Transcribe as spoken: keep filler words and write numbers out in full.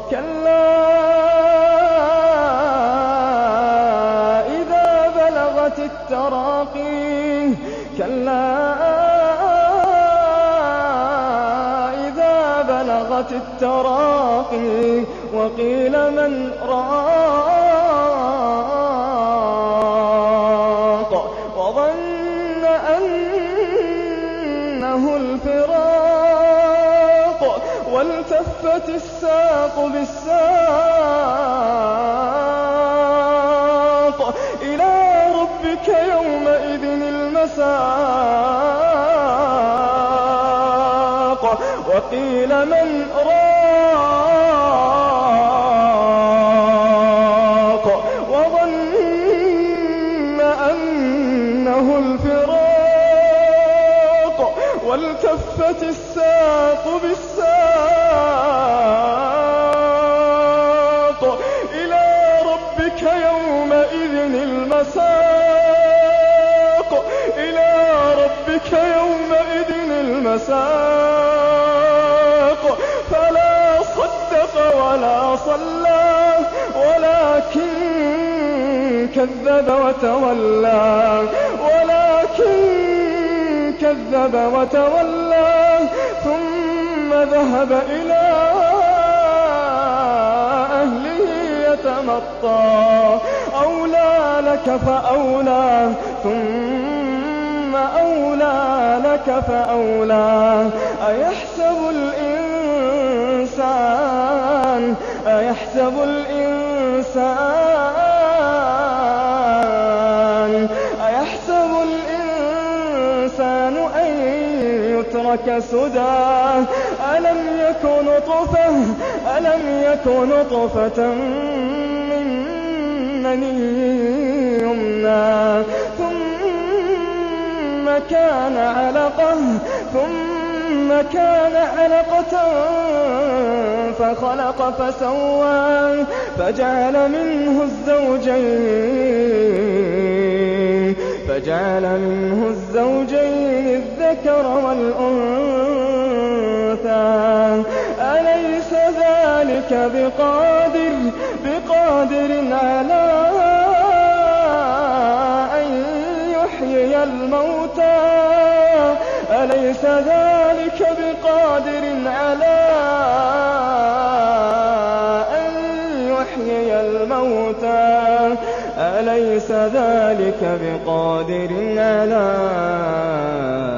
كلا إذا بلغت التراقي كلا إذا بلغت التراقي وقيل من راق وظن أنه الفراق والتفت الساق بالساق إلى ربك يومئذ المساق وقيل من راق وظن أنه الفراق والتفت الساق بالساق إلى ربك يومئذ المساق إلى ربك يومئذ المساق فلا صدق ولا صلى ولكن كذب وتولى ولكن كذب وتولى ثم ذهب إلى أهله يتمطى أولى لك فأولى ثم أولى لك فأولى أيحسب الإنسان أيحسب الإنسان أيحسب الإنسان أن يترك سدى ألم يكن نطفة ألم يكن نطفة من مني يمنى ثم كان علقة ثم كان علقة فخلق فسوى فجعل منه الزوجين فجعل منه الزوجين الذكر والأنثى أليس ذلك بقادر بقادر على أن يحيي الموتى أليس ذلك بقادر على أن يحيي الموتى أليس ذلك بقادر على